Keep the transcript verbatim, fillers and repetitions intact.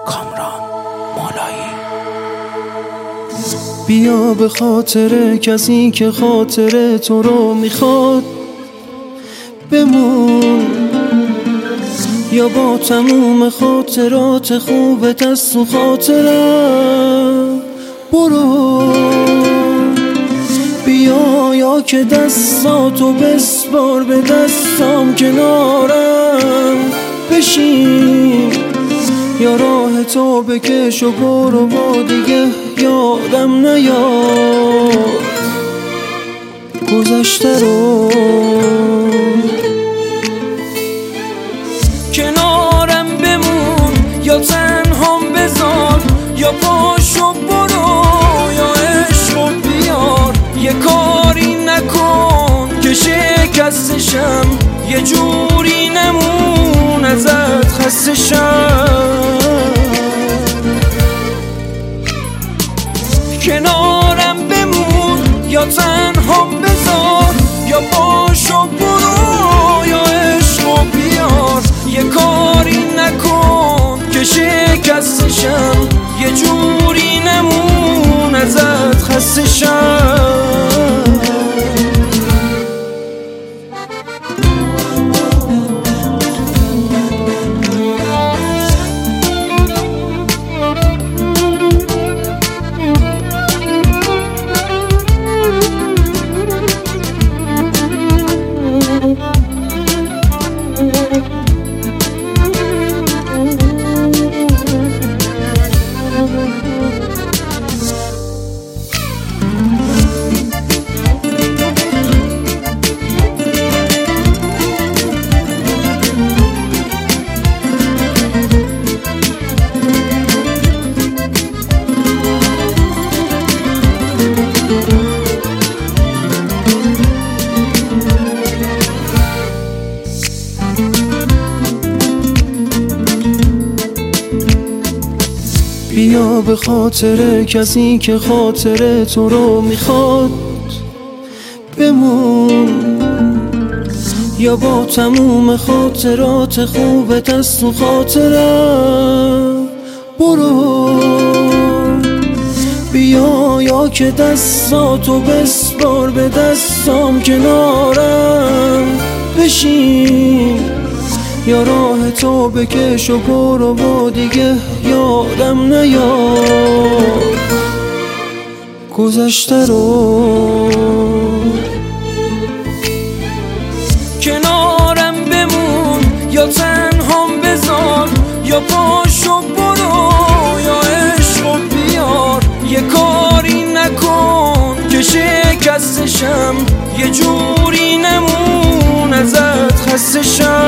کامران مولایی. بیا به خاطر کسی که خاطر تو رو میخواد بمون، یا با تموم خاطرات خوب دست و خاطرم برو. بیا یا که دستاتو بسپار به دستام، کنارم بشین، یا راه تو بکش و برو با دیگه یادم نیاد گذشته رو. کنارم بمون یا تنهام بذار، یا پاشو برو یا عشقو بیار. یه کاری نکن که شکستشم، یه جوری نمون ازت خستشم. کنارم بمون یا تنهام بذار، یا پاشو برو یا عشقو بیار. یه کاری نکن که شکستشم، یه جوری نمون ازت خستشم. بیا به خاطر کسی که خاطر تو رو میخواد بمون، یا با تموم خاطرات خوب دست و خاطرم برو. بیا یا که دستاتو بسپار به دستام، کنارم بشین، یا راه تو بکش و برو با دیگه یادم نیاد گذشته رو. کنارم بمون یا تنهام بذار، یا پاشو برو یا عشقو بیار. یه کاری نکن که شکستشم، یه جوری نمون ازت خستشم.